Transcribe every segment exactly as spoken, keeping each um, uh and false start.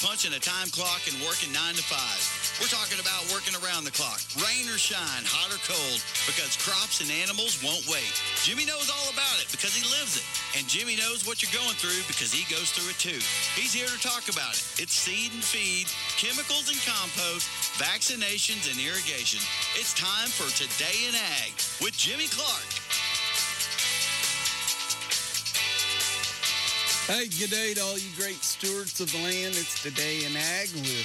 punching a time clock and working nine to five. We're talking about working around the clock, rain or shine, hot or cold, because crops and animals won't wait. Jimmy knows all about it because he lives it. And Jimmy knows what you're going through because he goes through it too. He's here to talk about it. It's seed and feed, chemicals and compost, vaccinations and irrigation. It's time for Today in Ag with Jimmy Clark. Hey, good day to all you great stewards of the land. It's Today in Ag with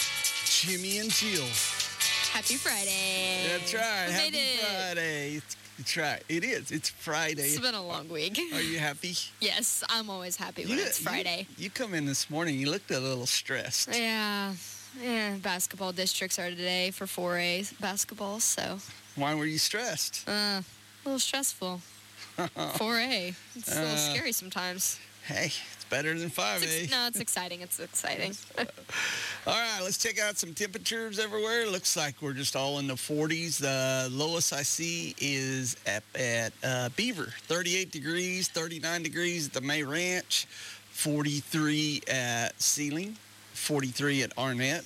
Jimmy and Jill. Happy Friday. That's right. We Happy made it. Friday. It's, it's right. It is. It's Friday. It's been a long week. Are you happy? Yes, I'm always happy when You- it's Friday. You, you come in this morning, you looked a little stressed. Yeah. Yeah, basketball districts are today for four A basketball, so Why were you stressed? uh, a little stressful. four A. It's a little Uh, scary sometimes. Hey, it's better than five It's A. ex- no, it's exciting. It's exciting. All right, let's check out some temperatures everywhere. Looks like we're just all in the forties. The lowest I see is up at uh, Beaver, thirty-eight degrees, thirty-nine degrees at the May Ranch, forty-three at Sealing, forty-three at Arnett,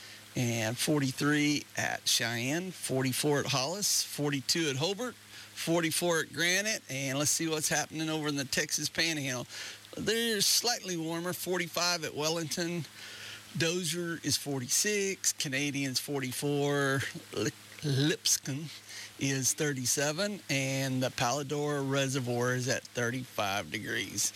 and forty-three at Cheyenne, forty-four at Hollis, forty-two at Hobart, forty-four at Granite, and let's see what's happening over in the Texas Panhandle. They're slightly warmer, forty-five at Wellington. Dozier is forty-six, Canadian's forty-four, Lip- Lipscomb is thirty-seven, and the Palador Reservoir is at thirty-five degrees.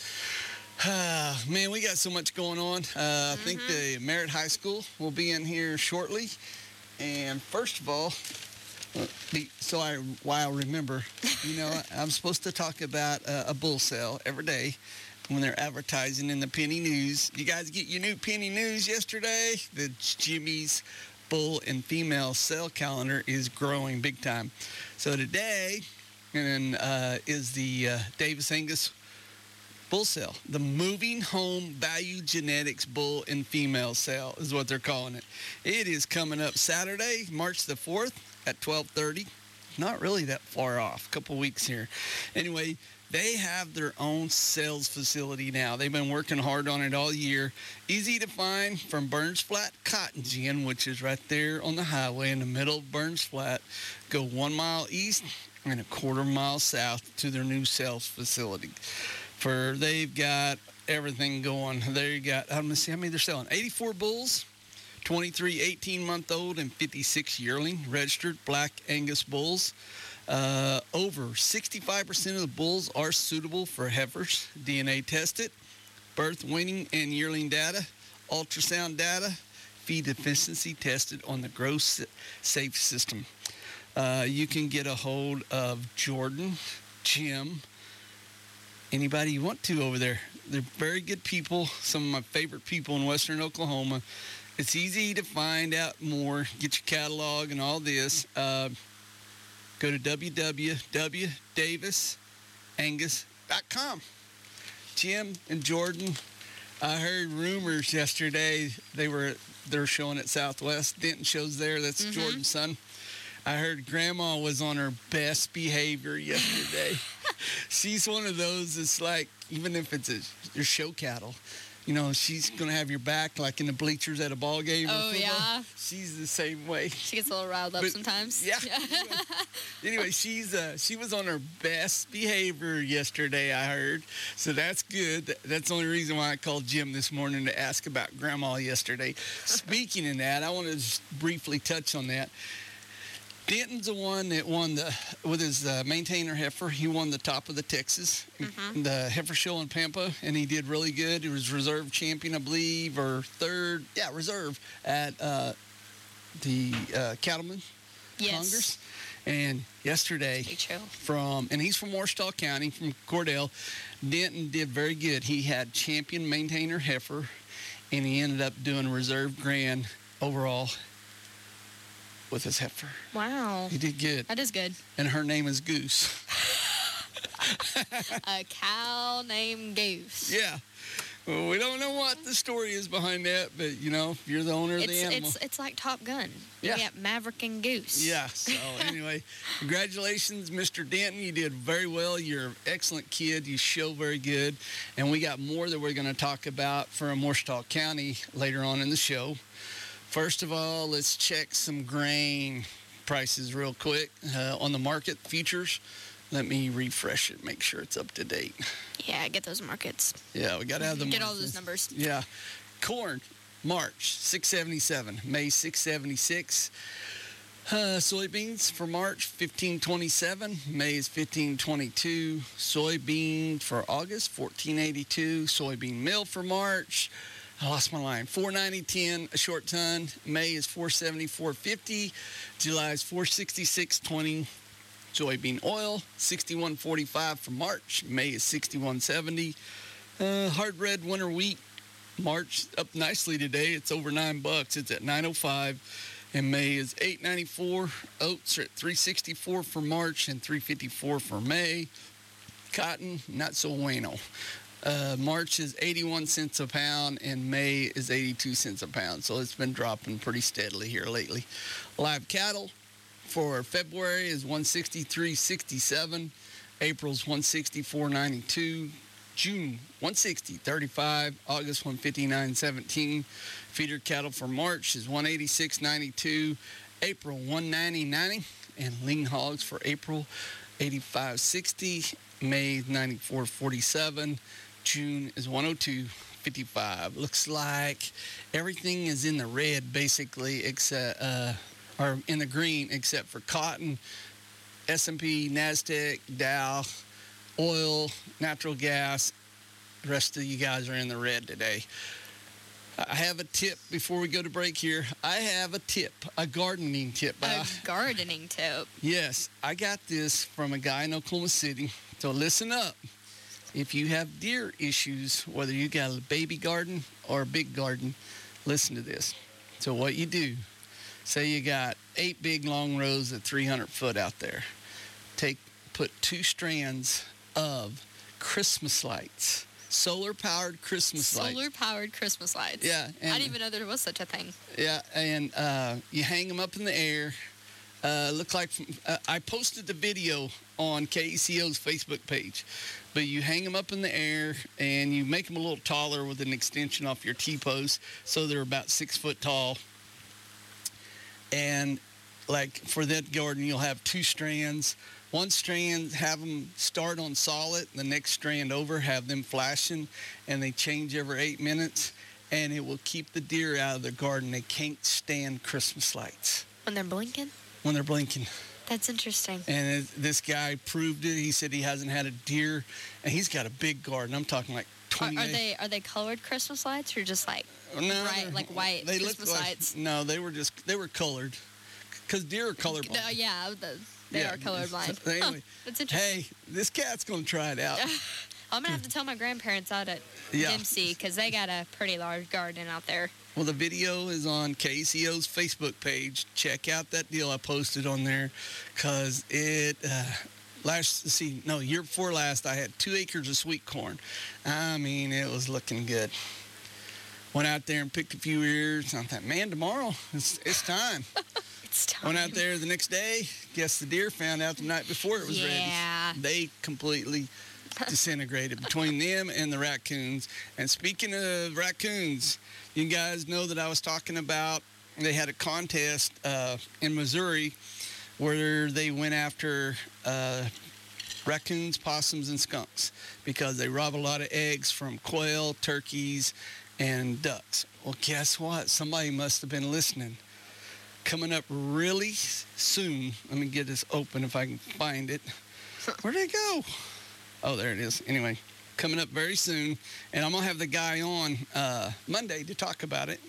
Ah, man, we got so much going on. Uh, I think the Merritt High School will be in here shortly. And first of all, uh, be- so I while I remember, you know, I'm supposed to talk about uh, a bull sale every day when they're advertising in the Penny News. You guys get your new Penny News yesterday? The Jimmy's bull and female sale calendar is growing big time. So today and uh, is the uh, Davis Angus bull sale. The Moving Home Value Genetics bull and female sale is what they're calling it. It is coming up Saturday, March the fourth at twelve thirty. Not really that far off, a couple weeks here. Anyway, they have their own sales facility now. They've been working hard on it all year. Easy to find from Burns Flat Cotton Gin, which is right there on the highway in the middle of Burns Flat. Go one mile east and a quarter mile south to their new sales facility. For they've got everything going. There you got, I'm gonna see how many they're selling. eighty-four bulls, twenty-three eighteen-month-old, and fifty-six yearling registered Black Angus bulls. Uh, over sixty-five percent of the bulls are suitable for heifers, D N A tested, birth, weaning, and yearling data, ultrasound data, feed efficiency tested on the Gross Safe system. Uh, you can get a hold of Jordan, Jim, anybody you want to over there. They're very good people, some of my favorite people in western Oklahoma. It's easy to find out more, get your catalog and all this. Uh, go to w w w dot davis angus dot com. Jim and Jordan, I heard rumors yesterday they were they're showing at Southwest. Denton shows there. That's Mhm. Jordan's son. I heard Grandma was on her best behavior yesterday. She's one of those that's like, even if it's a your show cattle, you know, she's going to have your back like in the bleachers at a ball game. or Oh, football. yeah? She's the same way. She gets a little riled up But- sometimes. Yeah. Anyway, she's uh, she was on her best behavior yesterday, I heard. So that's good. Th- That's the only reason why I called Jim this morning to ask about Grandma yesterday. Speaking of that, I want to just briefly touch on that. Denton's the one that won the, with his uh, maintainer heifer, he won the top of the Texas, Mhm. the heifer show in Pampa, and he did really good. He was reserve champion, I believe, or third, yeah, reserve at uh, the uh, Cattlemen Yes. Congress. And yesterday, Big show. from, and he's from Warsaw County, from Cordell, Denton did very good. He had champion maintainer heifer, and he ended up doing reserve grand overall with his heifer. Wow. He did good. That is good. And her name is Goose. A cow named Goose. Yeah. Well, we don't know what the story is behind that, but, you know, you're the owner of It's the animal. it's it's like Top Gun. Yeah. You got Maverick and Goose. Yeah, so anyway, congratulations, Mister Denton. You did very well. You're an excellent kid. You show very good. And we got more that we're going to talk about from Ouachita County later on in the show. First of all, let's check some grain prices real quick uh, on the market futures. Let me refresh it, make sure it's up to date. Yeah, get those markets. Yeah, we got to have the Get all markets. those numbers. Yeah. Corn, March, six seventy-seven. May, six seventy-six. Uh, soybeans for March, fifteen twenty-seven. May is fifteen twenty-two. Soybean for August, fourteen eighty-two. Soybean meal for March, I lost my line, four ninety ten a short ton. May is four seventy-four fifty. July is four sixty-six twenty. Soybean oil, sixty-one forty-five for March. May is sixty-one seventy. Uh, hard red winter wheat, March up nicely today. It's over nine bucks. It's at nine oh five. And May is eight ninety-four. Oats are at three sixty-four for March and three fifty-four for May. Cotton, not so bueno. Uh, March is eighty-one cents a pound and May is eighty-two cents a pound. So it's been dropping pretty steadily here lately. Live cattle for February is one sixty-three sixty-seven. April's one sixty-four ninety-two. June one sixty thirty-five. August one fifty-nine seventeen. Feeder cattle for March is one eighty-six ninety-two. April one ninety ninety. And lean hogs for April eighty-five sixty. May ninety-four forty-seven. June is one oh two fifty-five. Looks like everything is in the red basically, except uh, or in the green except for cotton, S and P, NASDAQ, Dow, oil, natural gas. The rest of you guys are in the red today. I have a tip before we go to break here. I have a tip, a gardening tip. A Uh, gardening tip. yes, I got this from a guy in Oklahoma City. So listen up. If you have deer issues, whether you got a baby garden or a big garden, listen to this. So what you do, say you got eight big long rows at three hundred foot out there. Take, put two strands of Christmas lights, solar-powered Christmas lights. Solar-powered Christmas lights. Yeah, I and- didn't even know there was such a thing. Yeah, and uh, you hang them up in the air. Uh, look like from, uh, I posted the video on K E C O's Facebook page, but you hang them up in the air and you make them a little taller with an extension off your T-post, so they're about six foot tall. And like for that garden, you'll have two strands. One strand, have them start on solid. The next strand over, have them flashing, and they change every eight minutes. And it will keep the deer out of the garden. They can't stand Christmas lights When they're blinking? when they're blinking. That's interesting. And it, this guy proved it. He said he hasn't had a deer, and he's got a big garden. I'm talking like Are, twenty. are they are they colored Christmas lights or just like No, bright, they're- like white they looked Christmas like- lights? No, they were just they were colored, because deer are colorblind. Uh, yeah, the, they Yeah. are colorblind. So anyway, Huh, that's interesting. Hey, this cat's gonna try it out. I'm gonna have to tell my grandparents out at Yeah. Dempsey because they got a pretty large garden out there. Well, the video is on K E C O's Facebook page. Check out that deal I posted on there, because it, uh, last, let's see, no, year before last, I had two acres of sweet corn. I mean, it was looking good. Went out there and picked a few ears. I thought, man, tomorrow, it's, it's time. It's time. Went out there the next day. Guess the deer found out the night before it was Yeah. ready. They completely disintegrated between them and the raccoons. And speaking of raccoons, you guys know that I was talking about, they had a contest uh, in Missouri where they went after uh, raccoons, possums, and skunks because they rob a lot of eggs from quail, turkeys, and ducks. Well, guess what? Somebody must have been listening. Coming up really soon, let me get this open if I can find it. Where'd it go? Oh, there it is. Anyway, coming up very soon, and I'm going to have the guy on uh, Monday to talk about it.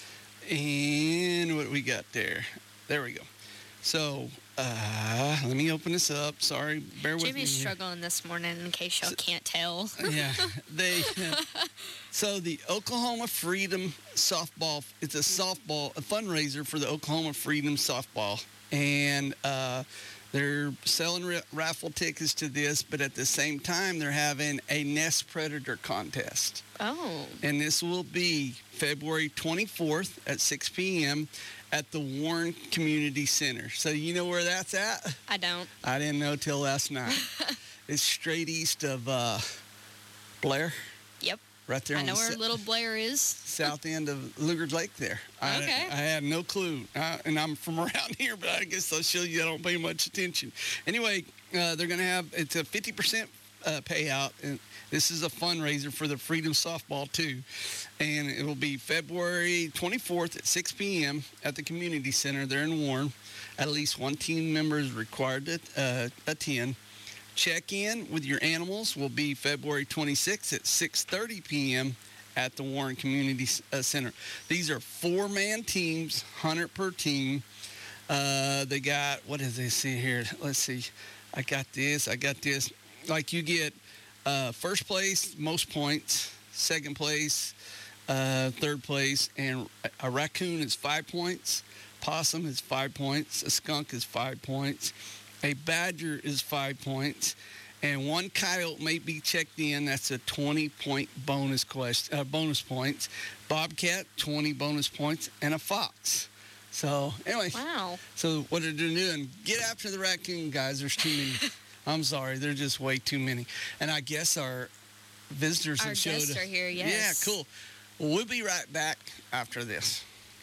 And what do we got there? There we go. So, uh, let me open this up. Sorry, bear with me. Jimmy's here. struggling this morning, in case y'all can't tell. Yeah, they. Uh, so the Oklahoma Freedom softball. It's a softball, a fundraiser for the Oklahoma Freedom softball, and uh, They're selling ra- raffle tickets to this, but at the same time, they're having a Nest Predator contest. Oh. And this will be February twenty-fourth at six p.m. at the Warren Community Center. So you know where that's at? I don't. I didn't know till last night. It's straight east of uh, Blair. Yep. Right there I on know the where se- Little Blair is. south end of Lugard Lake there. I, Okay. I had no clue. Uh, and I'm from around here, but I guess I'll show you I don't pay much attention. Anyway, uh, they're going to have, it's a fifty percent uh, payout. And this is a fundraiser for the Freedom Softball, too. And it will be February twenty-fourth at six p.m. at the Community Center there in Warren. At least one team member is required to uh, attend. Check-in with your animals will be February twenty-sixth at six thirty p.m. at the Warren Community uh, Center. These are four-man teams, one hundred per team. Uh, they got, what does they see here? Let's see. I got this. I got this. Like you get uh, first place, most points, second place, uh, third place, and a raccoon is five points. Possum is five points. A skunk is five points. A badger is five points, and one coyote may be checked in. That's a twenty-point bonus question, uh, bonus points. Bobcat, twenty bonus points, and a fox. So anyway, Wow. so what they're doing? Get after the raccoon guys. There's too many. I'm sorry, there's just way too many. And I guess our visitors Our have showed. guests are here, yes. Yeah, cool. Well, we'll be right back after this.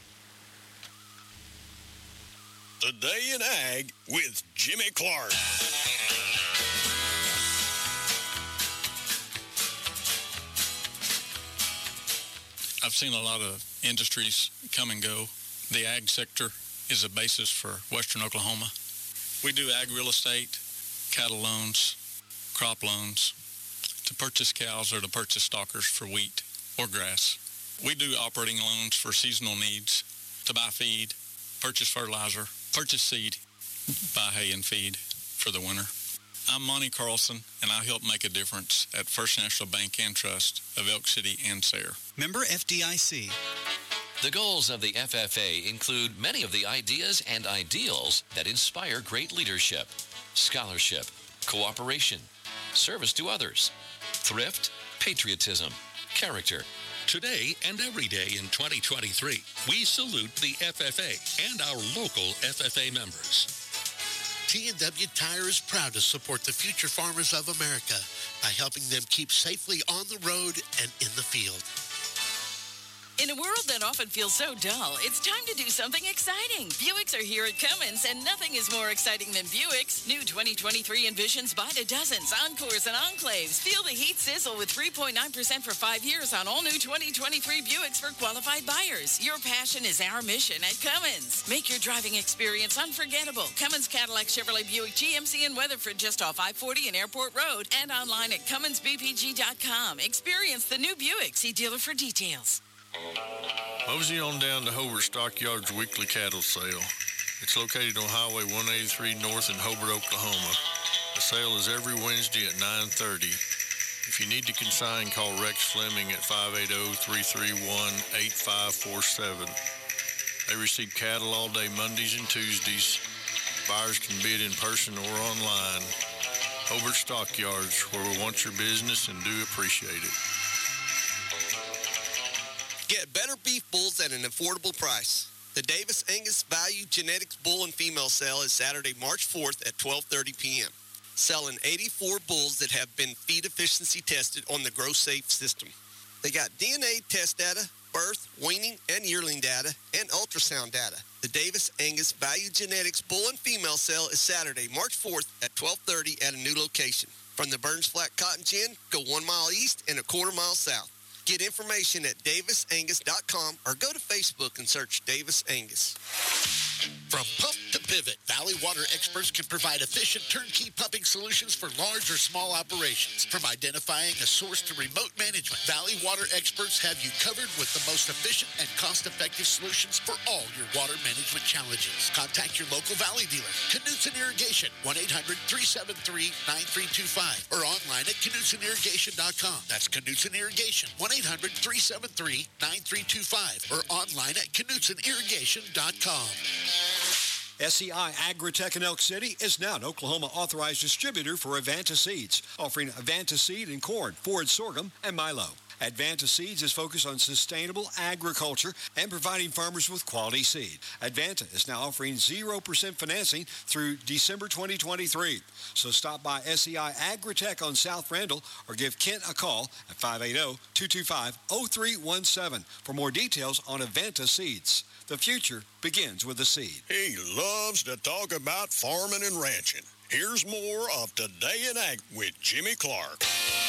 The Day in Ag with Jimmy Clark. I've seen a lot of industries come and go. The ag sector is a basis for western Oklahoma. We do ag real estate, cattle loans, crop loans, to purchase cows or to purchase stockers for wheat or grass. We do operating loans for seasonal needs, to buy feed, purchase fertilizer, purchase seed, buy hay and feed for the winter. I'm Monty Carlson, and I help make a difference at First National Bank and Trust of Elk City and Sayre. Member F D I C. The goals of the F F A include many of the ideas and ideals that inspire great leadership, scholarship, cooperation, service to others, thrift, patriotism, character. Today and every day in twenty twenty-three, we salute the F F A and our local F F A members. T and W Tire is proud to support the future farmers of America by helping them keep safely on the road and in the field. In a world that often feels so dull, it's time to do something exciting. Buicks are here at Cummins, and nothing is more exciting than Buicks. New twenty twenty-three Envisions by the dozens, Encores, and Enclaves. Feel the heat sizzle with three point nine percent for five years on all new twenty twenty-three Buicks for qualified buyers. Your passion is our mission at Cummins. Make your driving experience unforgettable. Cummins Cadillac Chevrolet Buick G M C in Weatherford, just off I forty and Airport Road, and online at Cummins B P G dot com. Experience the new Buick. See dealer for details. Mosey on down to Hobart Stockyards weekly cattle sale. It's located on Highway one eighty-three North in Hobart, Oklahoma. The sale is every Wednesday at nine thirty. If you need to consign, call Rex Fleming at five eight zero, three three one, eight five four seven. They receive cattle all day Mondays and Tuesdays. Buyers can bid in person or online. Hobart Stockyards, where we want your business and do appreciate it. Get better beef bulls at an affordable price. The Davis Angus Value Genetics Bull and Female Sale is Saturday, March fourth at twelve thirty p.m. Selling eighty-four bulls that have been feed efficiency tested on the Grow Safe system. They got D N A test data, birth, weaning, and yearling data, and ultrasound data. The Davis Angus Value Genetics Bull and Female Sale is Saturday, March fourth at twelve thirty at a new location. From the Burns Flat Cotton Gin, go one mile east and a quarter mile south. Get information at davis angus dot com or go to Facebook and search Davis Angus. From pump to pivot, Valley Water experts can provide efficient turnkey pumping solutions for large or small operations. From identifying a source to remote management, Valley Water experts have you covered with the most efficient and cost-effective solutions for all your water management challenges. Contact your local Valley dealer, Knutson Irrigation, one eight hundred, three seven three, nine three two five, or online at knutson irrigation dot com. That's Knutson Irrigation, one eight hundred, three seven three, nine three two five, or online at knutson irrigation dot com. S E I Agritech in Elk City is now an Oklahoma authorized distributor for Advanta Seeds, offering Advanta Seed in corn, forage sorghum, and milo. Advanta Seeds is focused on sustainable agriculture and providing farmers with quality seed. Advanta is now offering zero percent financing through December twenty twenty-three. So stop by S E I Agritech on South Randall or give Kent a call at five eight zero, two two five, zero three one seven for more details on Advanta Seeds. The future begins with a seed. He loves to talk about farming and ranching. Here's more of Today in Ag with Jimmy Clark.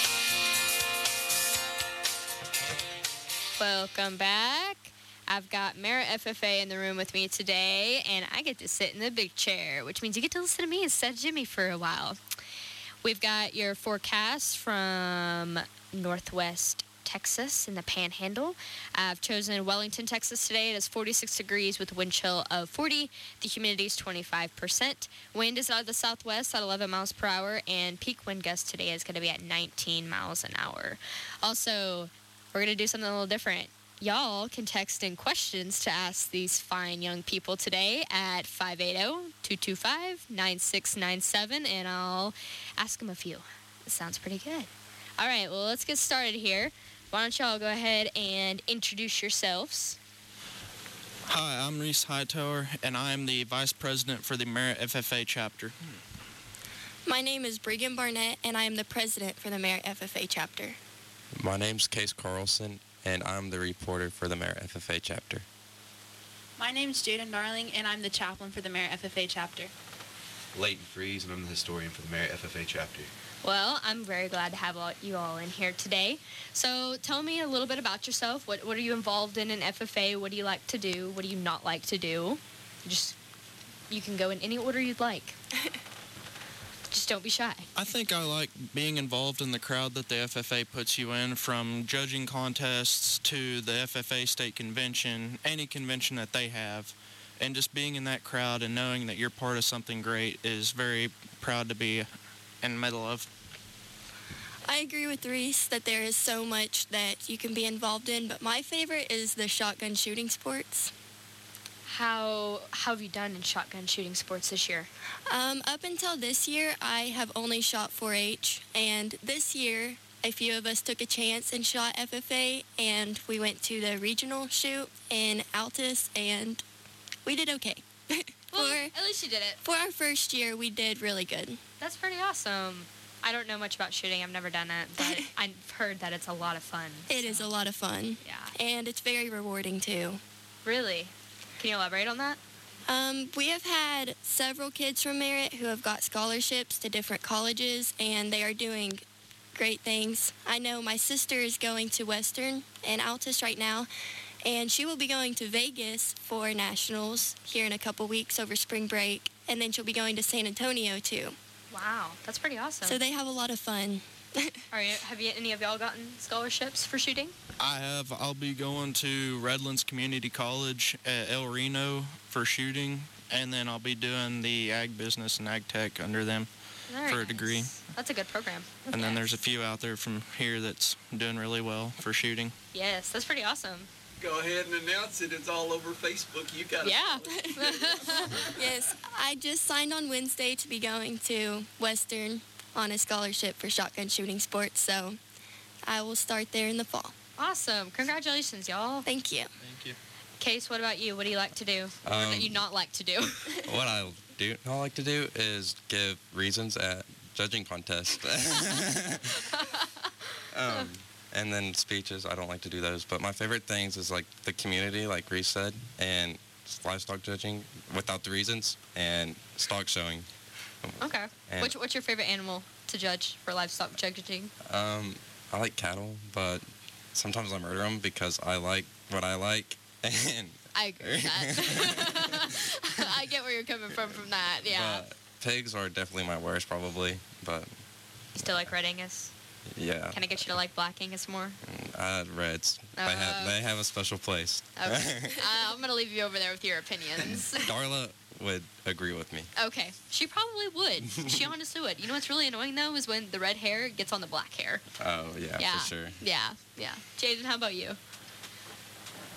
Welcome back. I've got Merit F F A in the room with me today, and I get to sit in the big chair, which means you get to listen to me instead of Jimmy for a while. We've got your forecast from Northwest Texas in the Panhandle. I've chosen Wellington, Texas today. It is forty-six degrees with a wind chill of forty. The humidity is twenty-five percent. Wind is out of the southwest at eleven miles per hour, and peak wind gust today is going to be at nineteen miles an hour. Also, we're going to do something a little different. Y'all can text in questions to ask these fine young people today at five eight zero, two two five, nine six nine seven, and I'll ask them a few. It sounds pretty good. All right, well, let's get started here. Why don't y'all go ahead and introduce yourselves? Hi, I'm Reese Hightower, and I'm the Vice President for the Merit F F A chapter. My name is Bregan Barnett, and I am the President for the Merit F F A chapter. My name's Case Carlson, and I'm the reporter for the Merit F F A chapter. My name's Jaden Darling, and I'm the chaplain for the Merit F F A chapter. Leighton Freeze, and I'm the historian for the Merit F F A chapter. Well, I'm very glad to have all, you all in here today. So tell me a little bit about yourself. What what are you involved in in F F A? What do you like to do? What do you not like to do? Just, you can go in any order you'd like. Just don't be shy. I think I like being involved in the crowd that the F F A puts you in, from judging contests to the F F A state convention, any convention that they have. And just being in that crowd and knowing that you're part of something great is very proud to be in the middle of. I agree with Reese that there is so much that you can be involved in, but my favorite is the shotgun shooting sports. How, how have you done in shotgun shooting sports this year? Um, up until this year, I have only shot four H, and this year, a few of us took a chance and shot F F A, and we went to the regional shoot in Altus, and we did okay. Well, for, at least you did it. For our first year, we did really good. That's pretty awesome. I don't know much about shooting. I've never done it, but I've heard that it's a lot of fun. It so. is a lot of fun. Yeah. And it's very rewarding, too. Really? Can you elaborate on that? Um, we have had several kids from Merit who have got scholarships to different colleges, and they are doing great things. I know my sister is going to Western and Altus right now, and she will be going to Vegas for nationals here in a couple weeks over spring break, and then she'll be going to San Antonio, too. Wow, that's pretty awesome. So they have a lot of fun. Are you, have you, any of y'all gotten scholarships for shooting? I have. I'll be going to Redlands Community College at El Reno for shooting, and then I'll be doing the ag business and ag tech under them Very for a nice. degree. That's a good program. And yes. then there's a few out there from here that's doing really well for shooting. Yes, that's pretty awesome. Go ahead and announce it. It's all over Facebook. You got it. Yeah. Yes, I just signed on Wednesday to be going to Western on a scholarship for shotgun shooting sports, so I will start there in the fall. Awesome. Congratulations, y'all. Thank you. Thank you. Case, what about you? What do you like to do? Um, or do you not like to do? What I do not like to do is give reasons at judging contests. um, and then speeches, I don't like to do those. But my favorite things is like the community, like Reese said, and livestock judging without the reasons, and stock showing. Okay. And, Which, what's your favorite animal to judge for livestock judging? Um, I like cattle, but sometimes I murder them because I like what I like. And I agree with that. I get where you're coming from from that, yeah. But pigs are definitely my worst, probably, but... You still like Red Angus? Yeah. Can I get you to like Black Angus more? Uh, Reds. Uh, they, have, they have a special place. Okay. uh, I'm going to leave you over there with your opinions. Darla would agree with me. Okay. She probably would. She honestly would. You know what's really annoying, though, is when the red hair gets on the black hair. Oh, yeah, yeah. for sure. Yeah, yeah. Jaden, how about you?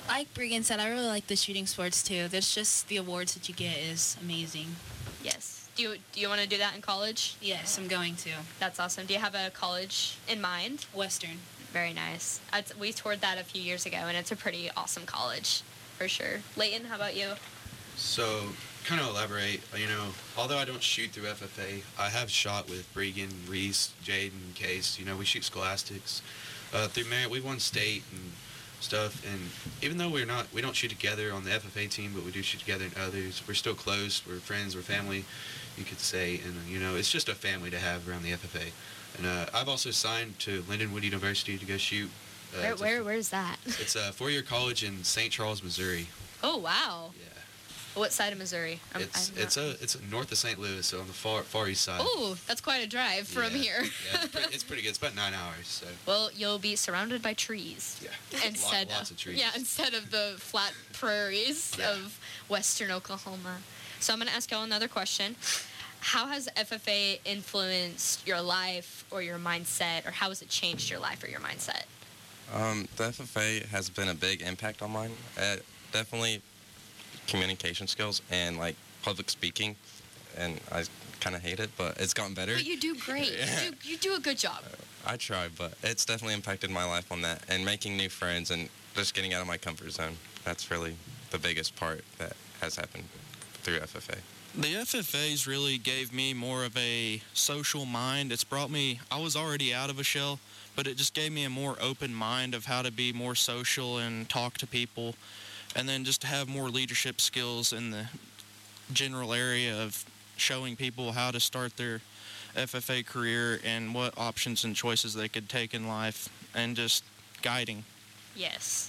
Like Bregan said, I really like the shooting sports too. There's just the awards that you get is amazing. Yes. Do you do you want to do that in college? Yes, I'm going to. That's awesome. Do you have a college in mind? Western. Very nice. I'd, we toured that a few years ago, and it's a pretty awesome college, for sure. Leighton, how about you? So, kind of elaborate, you know, although I don't shoot through F F A, I have shot with Bregan, Reese, Jaden, Case. You know, we shoot scholastics. Uh, through Merit, we won state and stuff, and even though we're not, we don't shoot together on the F F A team, but we do shoot together in others. We're still close. We're friends. We're family, you could say, and, you know, it's just a family to have around the F F A. And uh, I've also signed to Lindenwood University to go shoot. Uh, Where, it's where a, where's that? It's a four-year college in Saint Charles, Missouri. Oh, wow. Yeah. What side of Missouri? I'm, It's I'm it's a it's north of Saint Louis, so on the far far east side. Oh, that's quite a drive from Yeah. here. Yeah, it's pretty, it's pretty good. It's about nine hours. So Well, you'll be surrounded by trees. Yeah. Instead Lot- lots of trees. Yeah, instead of the flat prairies of western Oklahoma. So I'm going to ask y'all another question. How has F F A influenced your life or your mindset, or how has it changed your life or your mindset? Um, the F F A has been a big impact on mine. Uh, definitely communication skills and like public speaking, and I kind of hate it, but it's gotten better. But you do great. Yeah. You, do, you do a good job. I try, but it's definitely impacted my life on that, and making new friends and just getting out of my comfort zone. That's really the biggest part that has happened through F F A. The F F As really gave me more of a social mind. It's brought me, I was already out of a shell, but it just gave me a more open mind of how to be more social and talk to people, and then just to have more leadership skills in the general area of showing people how to start their F F A career and what options and choices they could take in life, and just guiding. Yes.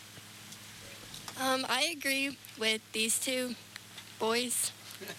Um, I agree with these two boys.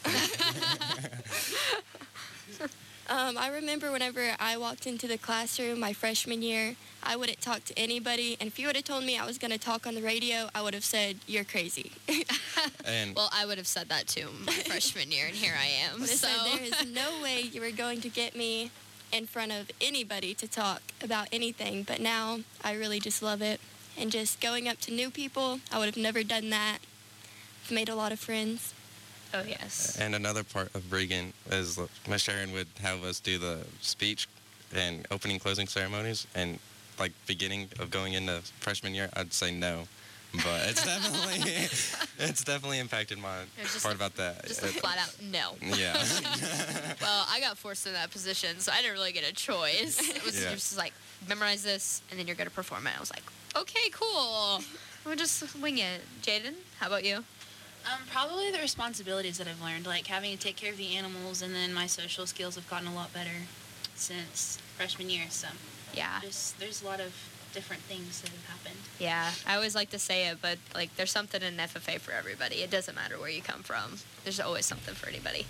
um, I remember whenever I walked into the classroom my freshman year, I wouldn't talk to anybody, and if you would have told me I was going to talk on the radio, I would have said, you're crazy. And Well, I would have said that too my freshman year, and here I am. But I So said, there is no way you were going to get me in front of anybody to talk about anything, but now I really just love it. And just going up to new people, I would have never done that. I've made a lot of friends. Oh, yes. And another part of Bregan is Miss Sharon would have us do the speech and opening closing ceremonies, and like beginning of going into freshman year, I'd say no. But it's definitely it's definitely impacted my It's just part a- about that. Just a It- flat out no. Yeah. Well, I got forced in that position, so I didn't really get a choice. It was Yeah. just like, memorize this, and then you're going to perform it. I was like, okay, cool. We'll just wing it. Jaden, how about you? Um, probably the responsibilities that I've learned, like having to take care of the animals, and then my social skills have gotten a lot better since freshman year. So Yeah. just there's a lot of different things that have happened. Yeah, I always like to say it, but like, there's something in F F A for everybody. It doesn't matter where you come from. There's always something for anybody.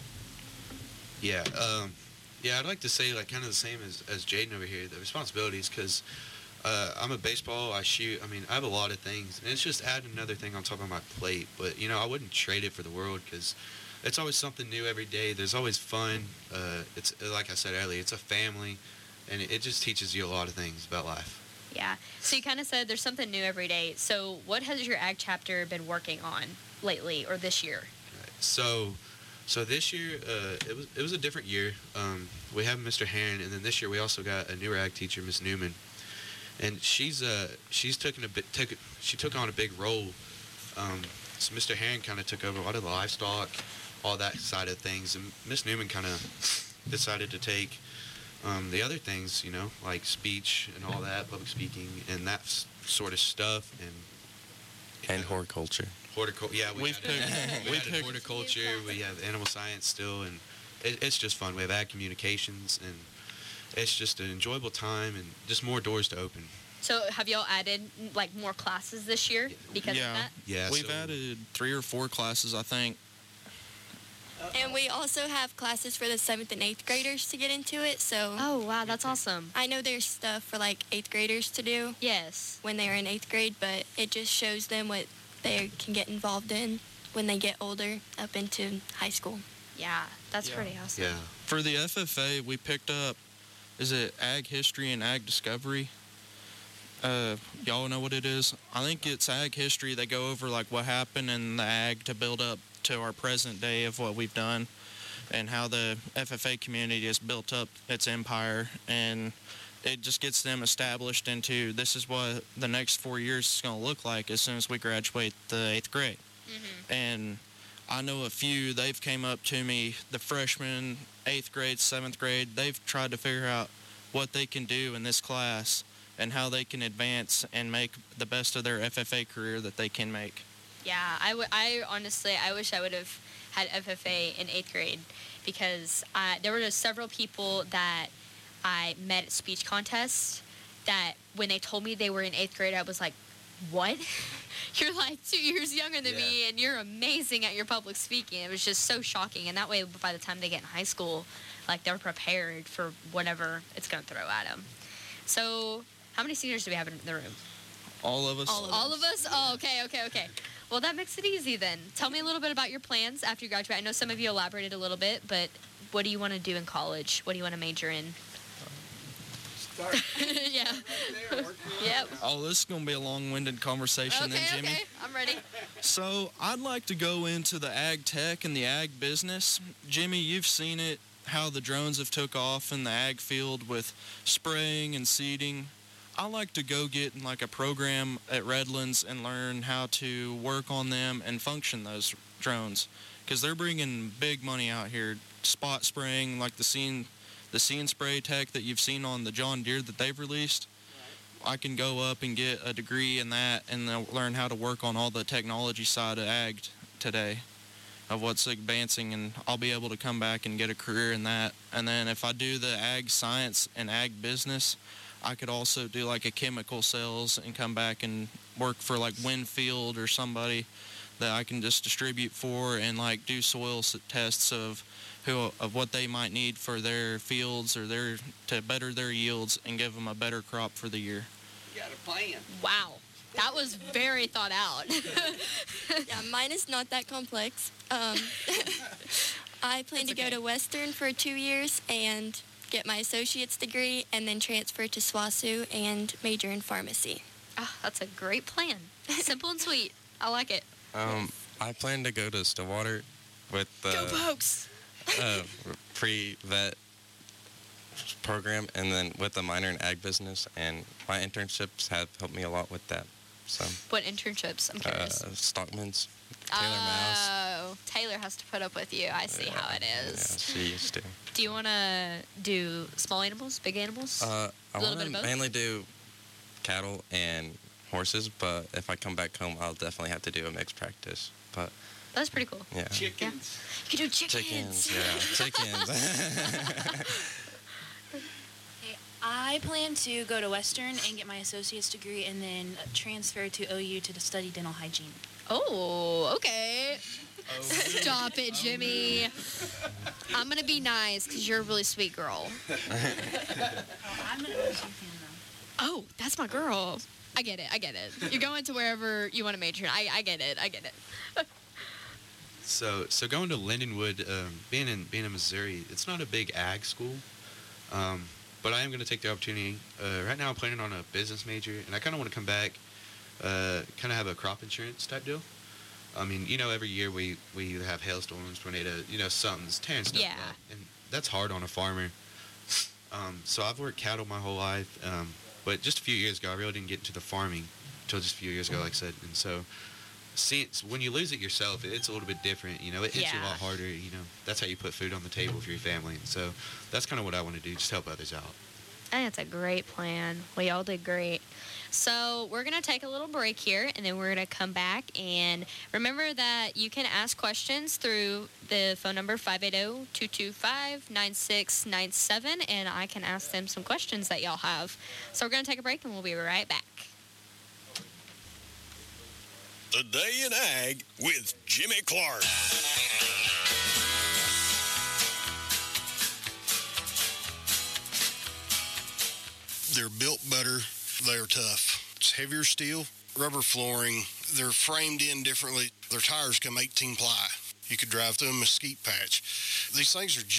Yeah, um, yeah, I'd like to say like kind of the same as, as Jaden over here, the responsibilities, because uh, I'm a baseball, I shoot, I mean, I have a lot of things, and it's just adding another thing on top of my plate, but, you know, I wouldn't trade it for the world, because it's always something new every day. There's always fun. Uh, it's like I said earlier, it's a family, and it, it just teaches you a lot of things about life. Yeah. So you kind of said there's something new every day. So what has your ag chapter been working on lately or this year? So, so this year uh, it was it was a different year. Um, we have Mister Heron, and then this year we also got a newer ag teacher, Miss Newman, and she's uh she's taken a bit took she took on a big role. Um, so Mister Heron kind of took over a lot of the livestock, all that side of things, and Miss Newman kind of decided to take um, the other things, you know, like speech and all that, public speaking, and that s- sort of stuff, and and horticulture. Horticul- yeah, we We've had, picked- we we had picked- horticulture. We have animal science still, and it, it's just fun. We have ag communications, and it's just an enjoyable time, and just more doors to open. So have y'all added like more classes this year because yeah. of that? Yeah, We've so- added three or four classes, I think. And we also have classes for the seventh and eighth graders to get into it. So Oh, wow, that's awesome. I know there's stuff for like eighth graders to do Yes. when they are in eighth grade, but it just shows them what they can get involved in when they get older up into high school. Yeah, that's Yeah. pretty awesome. Yeah. For the F F A, we picked up, is it Ag History and Ag Discovery? Uh, y'all know what it is? I think it's ag history. They go over like what happened in the ag to build up to our present day of what we've done and how the F F A community has built up its empire, and it just gets them established into this is what the next four years is going to look like as soon as we graduate the eighth grade. Mm-hmm. And I know a few, they've came up to me, the freshmen, eighth grade, seventh grade, they've tried to figure out what they can do in this class and how they can advance and make the best of their F F A career that they can make. Yeah, I, w- I honestly, I wish I would have had F F A in eighth grade because I, there were just several people that I met at speech contests that when they told me they were in eighth grade, I was like, what? You're like two years younger than yeah. me and you're amazing at your public speaking. It was just so shocking. And that way, by the time they get in high school, like they're prepared for whatever it's going to throw at them. So how many seniors do we have in the room? All of us. All of, All of us? Oh, okay, okay, okay. Well, that makes it easy then. Tell me a little bit about your plans after you graduate. I know some of you elaborated a little bit, but what do you want to do in college? What do you want to major in? Start. yeah. Yep. Oh, this is going to be a long-winded conversation okay, then, Jimmy. Okay, I'm ready. So I'd like to go into the ag tech and the ag business. Jimmy, you've seen it, how the drones have took off in the ag field with spraying and seeding. I like to go get in like a program at Redlands and learn how to work on them and function those drones because they're bringing big money out here. Spot spraying, like the scene, the scene spray tech that you've seen on the John Deere that they've released. I can go up and get a degree in that and then learn how to work on all the technology side of ag t- today of what's advancing, and I'll be able to come back and get a career in that. And then if I do the ag science and ag business, I could also do like a chemical sales and come back and work for like Winfield or somebody that I can just distribute for and like do soil tests of who of what they might need for their fields or their to better their yields and give them a better crop for the year. You got a plan. Wow. That was very thought out. Yeah, mine is not that complex. Um, I plan That's to okay. go to Western for two years and get my associate's degree and then transfer to SWASU and major in pharmacy. Oh, that's a great plan. Simple and sweet. I like it. Um, I plan to go to Stillwater with the Go Pokes! uh, pre-vet program and then with a minor in ag business, and my internships have helped me a lot with that. So What internships? I'm curious. uh, Stockman's, Taylor Mouse. Oh, Taylor has to put up with you. I see Yeah, how it Yeah, is. she used to. Do you want to do small animals, big animals? Uh, I A little want bit to of both? mainly do cattle and horses, but if I come back home, I'll definitely have to do a mixed practice. But That's pretty cool. yeah, Chickens. You can do chickens. chickens, yeah, chickens. Okay, I plan to go to Western and get my associate's degree and then transfer to O U to study dental hygiene. Oh, okay. Stop it, Jimmy. I'm going to be nice because you're a really sweet girl. Oh, I'm an O U fan though. Oh, that's my girl. I get it. I get it. You're going to wherever you want to major in. I, I get it. I get it. So, so going to Lindenwood, um, being in being in Missouri, it's not a big ag school, um, but I am going to take the opportunity. Uh, right now, I'm planning on a business major, and I kind of want to come back, uh, kind of have a crop insurance type deal. I mean, you know, every year we we either have hailstorms, tornadoes, you know, something's tearing stuff Yeah. up, and that's hard on a farmer. Um, so I've worked cattle my whole life, um, but just a few years ago, I really didn't get into the farming until just a few years ago, like I said, and so. Since when you lose it yourself, it's a little bit different. You know, it hits you a Yeah. lot harder. You know, that's how you put food on the table for your family. And so that's kind of what I want to do, just help others out. I think it's a great plan. We all did great. So we're going to take a little break here, and then we're going to come back. And remember that you can ask questions through the phone number five eight zero, two two five, nine six nine seven, and I can ask them some questions that y'all have. So we're going to take a break, and we'll be right back. The Day in Ag with Jimmy Clark. They're built better. They're tough. It's heavier steel, rubber flooring. They're framed in differently. Their tires come eighteen ply. You could drive through a mesquite patch. These things are just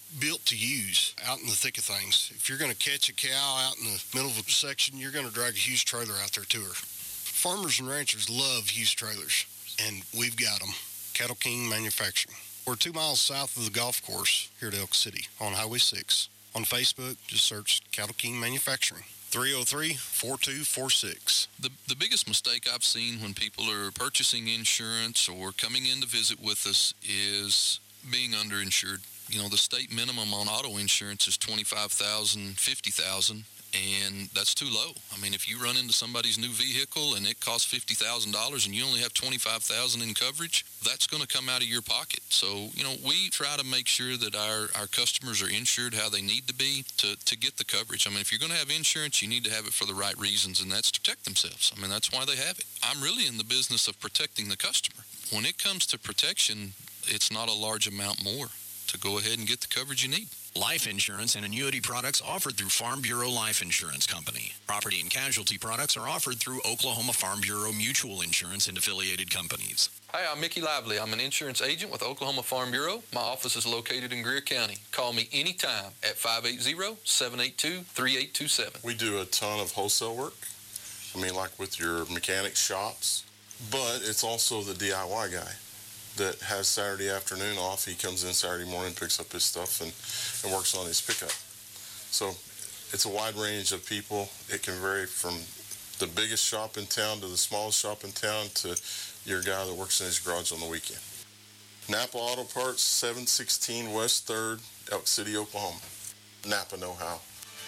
built to use out in the thick of things. If you're going to catch a cow out in the middle of a section, you're going to drag a Hughes trailer out there to her. Farmers and ranchers love Hughes trailers, and we've got them. Cattle King Manufacturing. We're two miles south of the golf course here at Elk City on Highway six. On Facebook, just search Cattle King Manufacturing. three oh three, four two four six. The, the biggest mistake I've seen when people are purchasing insurance or coming in to visit with us is being underinsured. You know, the state minimum on auto insurance is twenty-five thousand dollars, fifty thousand dollars, and that's too low. I mean, if you run into somebody's new vehicle and it costs fifty thousand dollars and you only have twenty-five thousand dollars in coverage, that's going to come out of your pocket. So, you know, we try to make sure that our, our customers are insured how they need to be to, to get the coverage. I mean, if you're going to have insurance, you need to have it for the right reasons, and that's to protect themselves. I mean, that's why they have it. I'm really in the business of protecting the customer. When it comes to protection, it's not a large amount more to go ahead and get the coverage you need. Life insurance and annuity products offered through Farm Bureau Life Insurance Company. Property and casualty products are offered through Oklahoma Farm Bureau Mutual Insurance and affiliated companies. Hi, I'm Mickey Lively. I'm an insurance agent with Oklahoma Farm Bureau. My office is located in Greer County. Call me anytime at five eight zero, seven eight two, three eight two seven. We do a ton of wholesale work. I mean, like with your mechanic shops, but it's also the D I Y guy that has Saturday afternoon off. He comes in Saturday morning, picks up his stuff, and, and works on his pickup. So it's a wide range of people. It can vary from the biggest shop in town to the smallest shop in town to your guy that works in his garage on the weekend. Napa Auto Parts, seven sixteen West third, Elk City, Oklahoma. Napa know-how.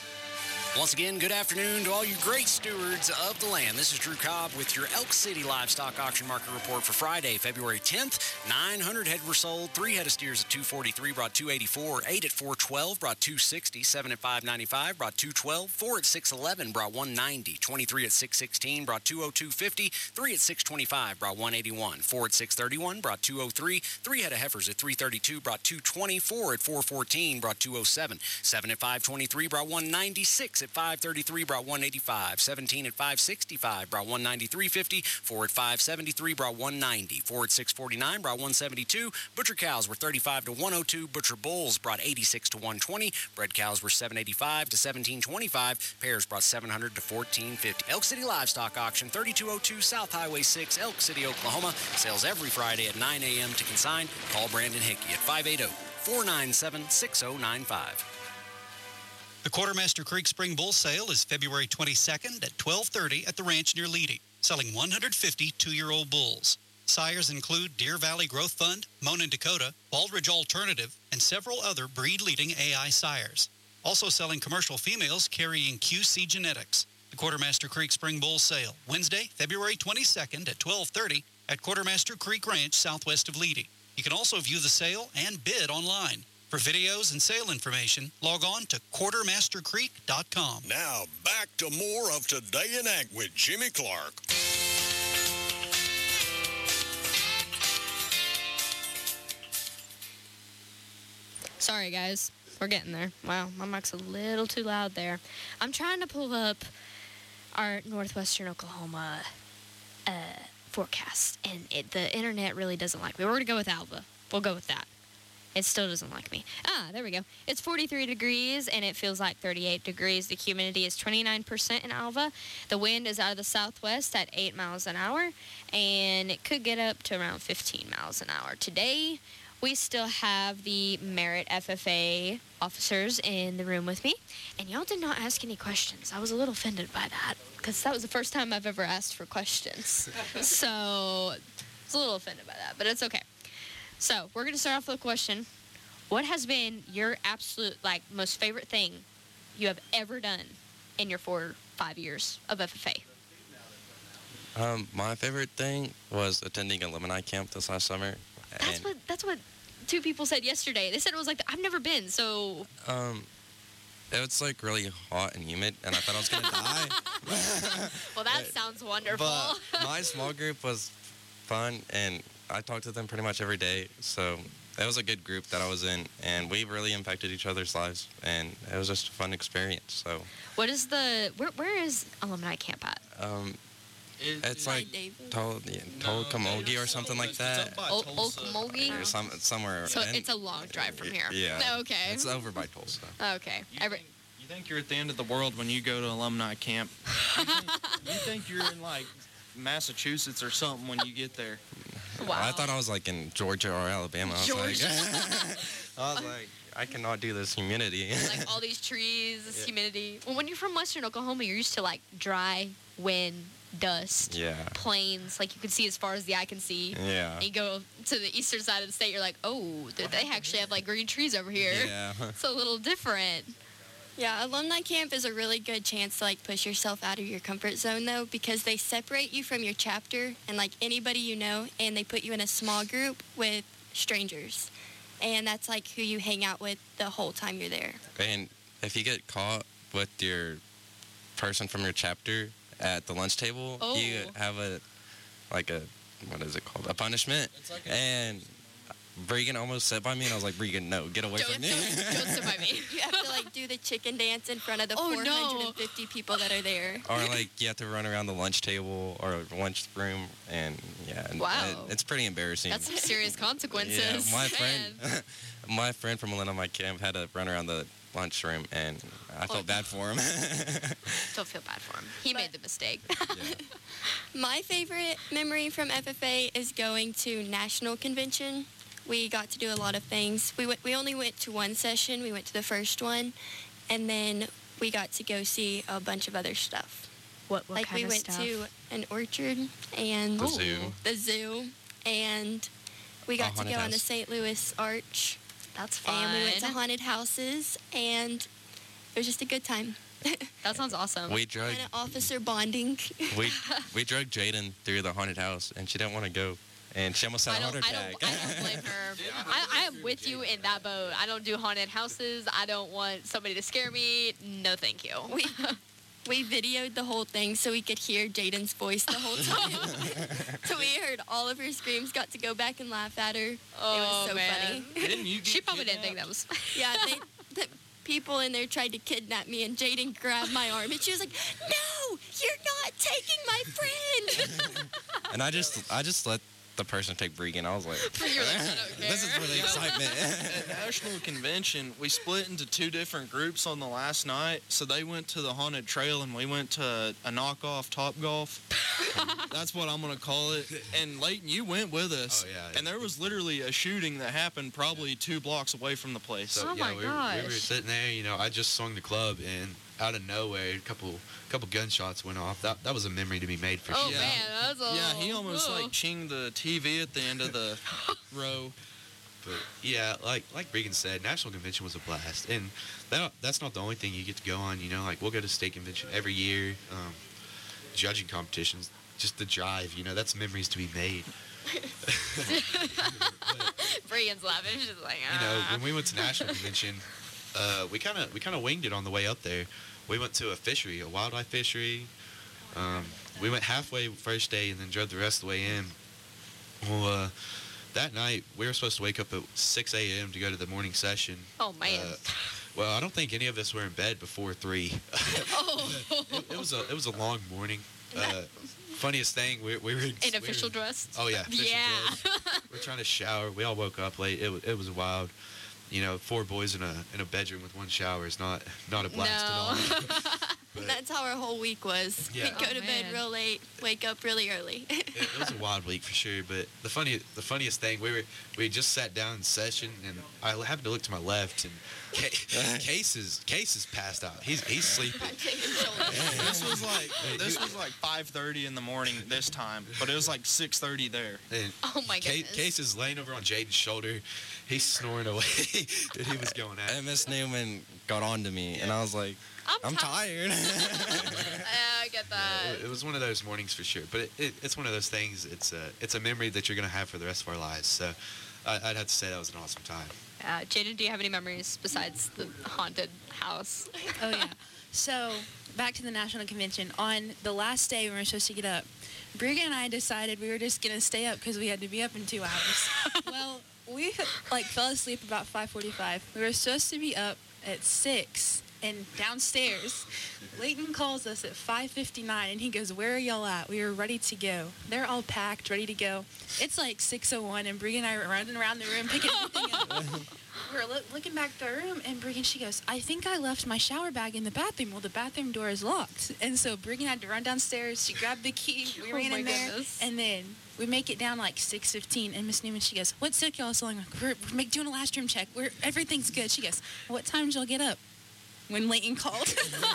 Once again, good afternoon to all you great stewards of the land. This is Drew Cobb with your Elk City Livestock Auction Market Report for Friday, February tenth. nine hundred head were sold. Three head of steers at two forty-three brought two eighty-four. Eight at four twelve brought two sixty. Seven at five ninety-five brought two twelve. Four at six eleven brought one ninety. Twenty-three at six sixteen brought two oh two fifty. Three at six twenty-five brought one eighty-one. Four at six thirty-one brought two oh three. Three head of heifers at three thirty-two brought two twenty. Four at four fourteen brought two oh seven. Seven at five twenty-three brought one ninety-six. At five thirty-three brought one eighty-five. seventeen at five sixty-five brought one ninety-three fifty. Four at five seventy-three brought one ninety. Four at six forty-nine brought one seventy-two. Butcher cows were thirty-five to one oh two. Butcher bulls brought eighty-six to one twenty. Bred cows were seven eighty-five to seventeen twenty-five. Pairs brought seven hundred to fourteen fifty. Elk City Livestock Auction, thirty-two oh two South Highway six, Elk City, Oklahoma. Sales every Friday at nine a.m. to consign. Call Brandon Hickey at five eight zero, four nine seven, six zero nine five. The Quartermaster Creek Spring Bull Sale is February twenty-second at twelve thirty at the ranch near Leedy, selling one hundred fifty two-year-old bulls. Sires include Deer Valley Growth Fund, Monon Dakota, Baldridge Alternative, and several other breed-leading A I sires. Also selling commercial females carrying Q C genetics. The Quartermaster Creek Spring Bull Sale, Wednesday, February twenty-second at twelve thirty at Quartermaster Creek Ranch, southwest of Leedy. You can also view the sale and bid online. For videos and sale information, log on to quartermaster creek dot com. Now, back to more of Today in Ag with Jimmy Clark. Sorry, guys. We're getting there. Wow, my mic's a little too loud there. I'm trying to pull up our northwestern Oklahoma uh, forecast, and it, the internet really doesn't like me. We're going to go with Alva. We'll go with that. It still doesn't like me. Ah, there we go. It's forty-three degrees, and it feels like thirty-eight degrees. The humidity is twenty-nine percent in Alva. The wind is out of the southwest at eight miles an hour, and it could get up to around fifteen miles an hour. Today, we still have the Merit F F A officers in the room with me, and y'all did not ask any questions. I was a little offended by that, because that was the first time I've ever asked for questions. So, I was a little offended by that, but it's okay. So, we're going to start off with a question. What has been your absolute, like, most favorite thing you have ever done in your four, five years of F F A? Um, my favorite thing was attending a Lemon camp this last summer. That's and, what that's what two people said yesterday. They said it was like, I've never been, so... Um, it was, like, really hot and humid, and I thought I was going to die. Well, that but, sounds wonderful. But my small group was fun, and I talked to them pretty much every day, so it was a good group that I was in, and we really impacted each other's lives, and it was just a fun experience. So, what is the where? Where is alumni camp at? Um, It's like Tol yeah, Tolkamogi or something like that. O- Okmulgee? Or some, somewhere. So and- it's a long drive from here. Yeah. Okay. It's over by Tulsa. Okay. Every, You think you're at the end of the world when you go to alumni camp. You think, you think you're in, like, Massachusetts or something when you get there. Wow. I thought I was, like, in Georgia or Alabama. I was Georgia. like, I was like, I cannot do this humidity. like all these trees, this humidity. Well, when you're from Western Oklahoma, you're used to like dry, wind, dust, Yeah. plains. Like you can see as far as the eye can see. Yeah. And you go to the eastern side of the state, you're like, oh, they they actually have like green trees over here. Yeah. It's a little different. Yeah, alumni camp is a really good chance to like push yourself out of your comfort zone though, because they separate you from your chapter and like anybody you know, and they put you in a small group with strangers. And that's like who you hang out with the whole time you're there. And if you get caught with your person from your chapter at the lunch table, Oh. you have a, like a, what is it called? A punishment. like a- and Bregan almost said by me, and I was like, Bregan, no, get away Don't, from me. don't, don't sit by me. You have to like do the chicken dance in front of the Oh, four no. hundred fifty people that are there. Or like you have to run around the lunch table or lunch room, and yeah, and Wow. it- it's pretty embarrassing. That's some serious consequences. Yeah, my Man. friend, my friend from alumni camp had to run around the lunchroom, and I felt bad for him. Don't feel bad for him. He made the mistake. My favorite memory from F F A is going to national convention. We got to do a lot of things. We went, we only went to one session. We went to the first one, and then we got to go see a bunch of other stuff. What, what like kind we of went stuff? to an orchard and The zoo. the zoo, and we got to haunted go on the house. Saint Louis Arch. That's fun. And we went to haunted houses, and it was just a good time. That sounds awesome. We drug, And officer bonding. we we drug Jaden through the haunted house, and she didn't want to go, and she almost had I a don't, heart I attack. don't, I don't blame her. I, I am with you in that boat. I don't do haunted houses. I don't want somebody to scare me. No, thank you. We we videoed the whole thing so we could hear Jaden's voice the whole time. So we heard all of her screams, got to go back and laugh at her. Oh, it was so man. funny. Didn't you get She probably didn't think that was. Yeah, they, the people in there tried to kidnap me, and Jaden grabbed my arm, and she was like, "No, you're not taking my friend." And I just I just let the person take Bregan. I was like, You're like, I don't care. this is for the excitement. At National Convention, we split into two different groups on the last night. So they went to the Haunted Trail, and we went to a knockoff Top Golf. That's what I'm going to call it. And Leighton, you went with us. Oh, yeah. And there was literally a shooting that happened probably two blocks away from the place. So, Oh yeah, my we, were, we were gosh. sitting there, you know, I just swung the club, and out of nowhere, a couple couple gunshots went off. That that was a memory to be made for Oh sure. man, that's a. Yeah, he almost Whoa. like chinged the T V at the end of the row. But yeah, like like Regan said, National Convention was a blast, and that that's not the only thing you get to go on. You know, like we'll go to state convention every year, um, judging competitions, just the drive. You know, that's memories to be made. Brian's laughing. She's just like, You know, ah. when we went to National Convention, uh, we kind of we kind of winged it on the way up there. We went to a fishery, a wildlife fishery. Um, we went halfway first day and then drove the rest of the way in. Well, uh, that night we were supposed to wake up at six a.m. to go to the morning session. Oh man. Uh, well, I don't think any of us were in bed before three. oh. it, it was a it was a long morning. Uh, funniest thing, we, we were In we official were, dress. Oh yeah, official Yeah. dress. We're trying to shower. We all woke up late. It was it was wild. You know, four boys in a in a bedroom with one shower is not not a blast at all. But That's how our whole week was. Yeah. We'd go Oh, to bed man. real late, wake up really early. it, it was a wild week for sure. But the funny the funniest thing, we were we just sat down in session, and I happened to look to my left, and Ca- Case is Case is passed out. He's he's sleeping. This was like this was like five thirty in the morning this time, but it was like six thirty there. And Oh my Ca- goodness. Case is laying over on Jaden's shoulder. He's snoring away that he was going at. And Miss Newman got on to me, and I was like, I'm, I'm ti- tired. I get that. It was one of those mornings for sure, but it, it, it's one of those things. It's a it's a memory that you're gonna have for the rest of our lives. So I, I'd have to say that was an awesome time. Uh, Jaden, do you have any memories besides the haunted house? Oh yeah. So back to the national convention. On the last day when we were supposed to get up, Briga and I decided we were just gonna stay up because we had to be up in two hours. Well, we like fell asleep about five forty-five. We were supposed to be up at six, And downstairs, Leighton calls us at five fifty-nine, and he goes, "Where are y'all at? We are ready to go." They're all packed, ready to go. It's like six oh one, and Bree and I are running around the room picking everything up. We're lo- looking back the room, and Bree, she goes, "I think I left my shower bag in the bathroom." Well, the bathroom door is locked. And so Bree had to run downstairs. She grabbed the key. We Oh ran my in there. goodness. And then we make it down like six fifteen, and Miss Newman, she goes, "What took y'all so long?" Like, we're, we're make, doing a last room check. We're, everything's good. She goes, "What time did y'all get up?" When Leighton called.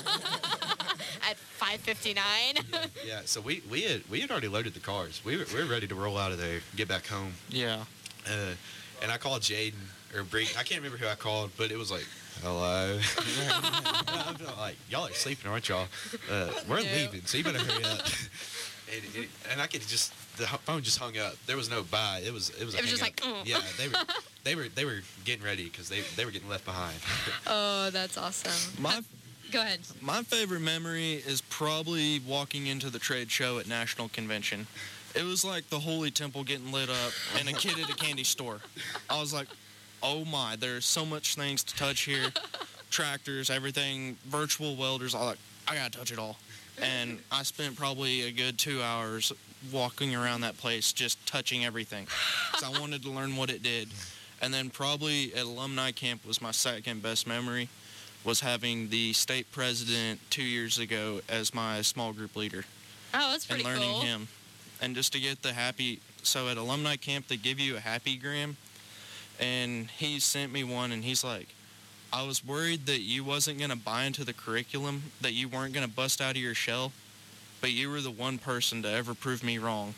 At five fifty-nine. Yeah, so we, we had we had already loaded the cars. We were, we were ready to roll out of there, get back home. Yeah. Uh, and I called Jaden or Bree. I can't remember who I called, but it was like, "Hello." I'm like, "Y'all are sleeping, aren't y'all? Uh, we're No. leaving, so you better hurry up." and, and, and I could just the hu- phone just hung up. There was no bye. It was it was. A It was just hang up. like, mm. yeah, they were they were they were getting ready because they they were getting left behind. Oh, that's awesome. My Go ahead. My favorite memory is probably walking into the trade show at National Convention. It was like the Holy Temple getting lit up and a kid at a candy store. I was like, oh my, there's so much things to touch here. Tractors, everything, virtual welders. I like, I gotta touch it all. And I spent probably a good two hours walking around that place just touching everything. Because I wanted to learn what it did. And then probably at alumni camp was my second best memory, was having the state president two years ago as my small group leader. Oh, that's pretty and learning cool. him. And just to get the happy, so at alumni camp, they give you a happy gram. And he sent me one, and he's like, "I was worried that you wasn't going to buy into the curriculum, that you weren't going to bust out of your shell, but you were the one person to ever prove me wrong."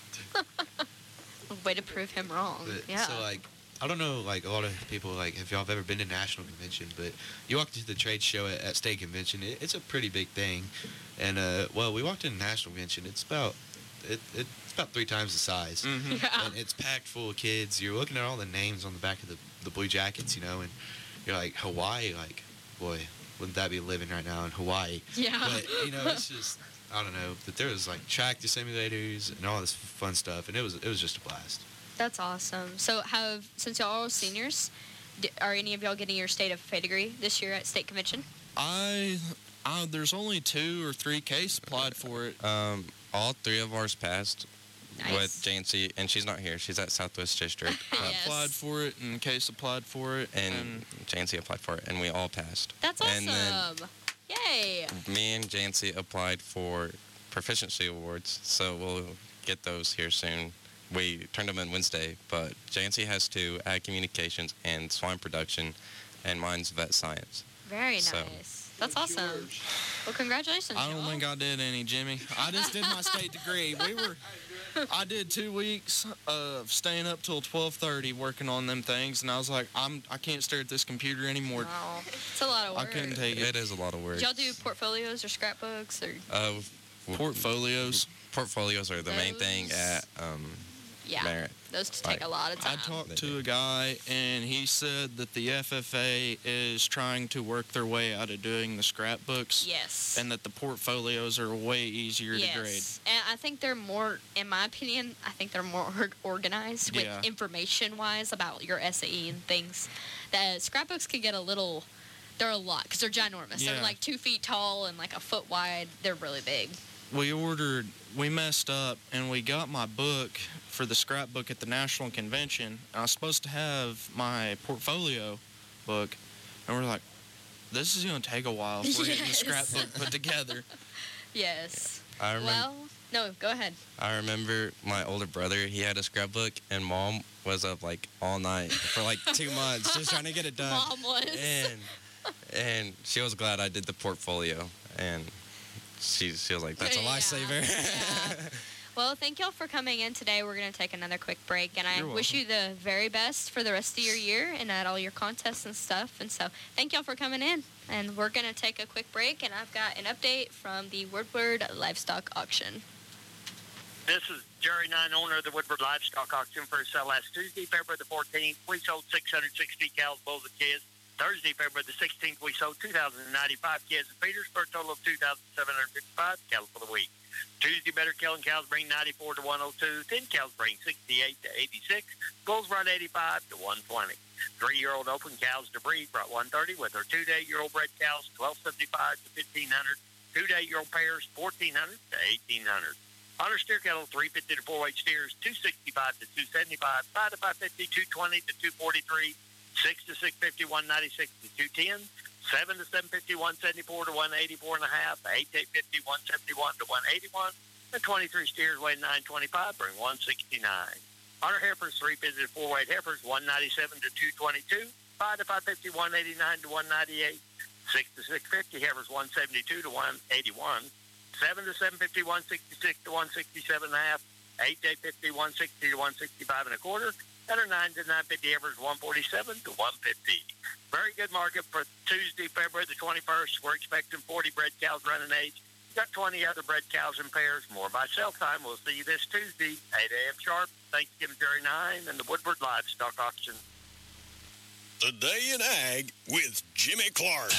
Way to prove him wrong. But, Yeah. So like, I don't know, like a lot of people, like if y'all have ever been to national convention, but you walked into the trade show at, at state convention, it, it's a pretty big thing. And uh, well, we walked into national convention. It's about it, it's about three times the size, Mhm. Yeah. and it's packed full of kids. You're looking at all the names on the back of the the Blue Jackets, you know, and you're like, Hawaii, like, boy, wouldn't that be living right now in Hawaii? Yeah. But you know, it's just. I don't know, but there was like tractor simulators and all this fun stuff, and it was it was just a blast. That's awesome. So, have since y'all are seniors, d- are any of y'all getting your state F F A degree this year at state convention? I, I, there's only two or three Case applied for it. Um, all three of ours passed Nice. with J N C, and she's not here. She's at Southwest District. I Yes. applied for it, and Case applied for it, and and J N C applied for it, and we all passed. That's And then awesome. Yay. me and J N C applied for proficiency awards, so we'll get those here soon. We turned them in Wednesday, but J N C has two, Ag Communications and Swine Production, and mine's Vet Science. Very So- nice. That's awesome. Well, congratulations. I don't y'all. think I did any, Jimmy. I just did my state degree. We were, I did two weeks of staying up till twelve thirty working on them things, and I was like, I'm, I can't stare at this computer anymore. Wow. It's a lot of I work. couldn't take it. It is a lot of work. Did y'all do portfolios or scrapbooks or? Uh, Portfolios. Portfolios are the main thing Those- at um, Yeah. Merit. Those take a lot of I time. talked to a guy, and he said that the F F A is trying to work their way out of doing the scrapbooks. Yes. And that the portfolios are way easier yes. to grade. And I think they're more, in my opinion, I think they're more or- organized with Yeah. information-wise about your S A E and things. The scrapbooks can get a little, they're a lot because they're ginormous. Yeah. They're like two feet tall and like a foot wide. They're really big. We ordered, we messed up, and we got my book for the scrapbook at the National Convention. I was supposed to have my portfolio book, and we're like, this is going to take a while for getting the Yes. scrapbook put together. Yes. I remember, Well, no, go ahead. I remember my older brother, he had a scrapbook, and Mom was up like all night for like two months just trying to get it done. Mom was. And, and she was glad I did the portfolio, and she, she was like, that's a Yeah. lifesaver. Yeah. Well, thank y'all for coming in today. We're going to take another quick break, and I You're wish you the very best for the rest of your year and at all your contests and stuff. And so thank y'all for coming in, and we're going to take a quick break, and I've got an update from the Woodward Livestock Auction. This is Jerry Nine, owner of the Woodward Livestock Auction. For sale last Tuesday, February the fourteenth, we sold six hundred sixty cows, bulls, and kids. Thursday, February the sixteenth, we sold two thousand ninety-five kids and feeders for a total of two thousand seven hundred fifty-five cattle for the week. Tuesday, better killing cows bring ninety-four to one oh two. Thin cows bring sixty-eight to eighty-six. Bulls run eighty-five to one twenty. Three-year-old open cows to breed brought one thirty with her two to eight-year-old bred cows, twelve seventy-five to fifteen hundred. Two to eight-year-old pairs, fourteen hundred to eighteen hundred. On her steer cattle, three fifty to four-weight steers, two sixty-five to two seventy-five, five to five fifty, two twenty to two forty-three, six to six fifty, one ninety-six to two ten, seven to seven fifty, one seventy-four to one eighty-four and a half, eight to eight fifty, one seventy-one to one eighty-one, and twenty-three steers weighing nine twenty-five, bring one sixty-nine. On her heifers, three fifty to four-weight heifers, one ninety-seven to two twenty-two, five to five fifty, one eighty-nine to one ninety-eight, six to six fifty heifers, one seventy-two to one eighty-one, seven to seven fifty, one sixty-six to one sixty-seven and a half, eight to eight fifty, one sixty to one sixty-five and a quarter, and her nine to nine fifty heifers, one forty-seven to one fifty. Very good market for Tuesday, February the twenty-first. We're expecting forty bred cows running age. Got twenty other bred cows in pairs. More by sale time. We'll see you this Tuesday, eight a.m. sharp. Thanksgiving Jury nine and the Woodward Livestock Auction. Today in Ag with Jimmy Clark.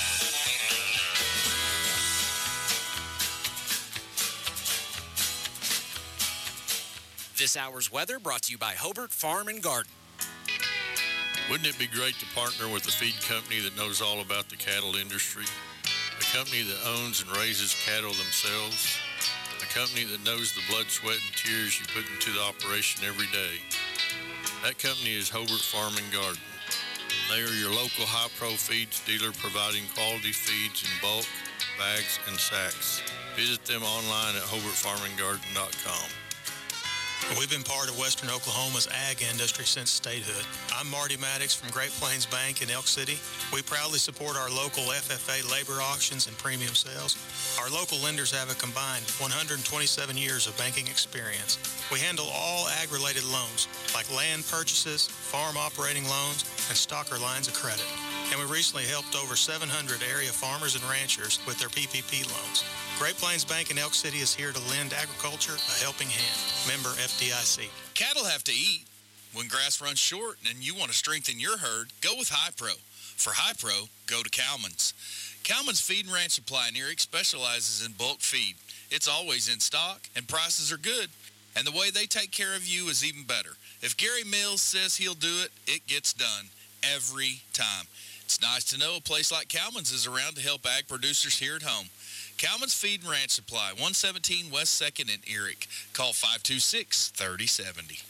This hour's weather brought to you by Hobart Farm and Garden. Wouldn't it be great to partner with a feed company that knows all about the cattle industry? A company that owns and raises cattle themselves? A company that knows the blood, sweat, and tears you put into the operation every day? That company is Hobart Farm and Garden. They are your local high-pro feeds dealer providing quality feeds in bulk, bags, and sacks. Visit them online at hobart farm and garden dot com. We've been part of Western Oklahoma's ag industry since statehood. I'm Marty Maddox from Great Plains Bank in Elk City. We proudly support our local F F A labor auctions and premium sales. Our local lenders have a combined one hundred twenty-seven years of banking experience. We handle all ag-related loans, like land purchases, farm operating loans, and stocker lines of credit. And we recently helped over seven hundred area farmers and ranchers with their P P P loans. Great Plains Bank in Elk City is here to lend agriculture a helping hand. Member F D I C. Cattle have to eat. When grass runs short and you want to strengthen your herd, go with Hi-Pro. For Hi-Pro, go to Cowman's. Cowman's Feed and Ranch Supply in Erie specializes in bulk feed. It's always in stock, and prices are good. And the way they take care of you is even better. If Gary Mills says he'll do it, it gets done. Every time. It's nice to know a place like Cowman's is around to help ag producers here at home. Cowman's Feed and Ranch Supply, one seventeen West second in Erie. Call five two six, three oh seven oh.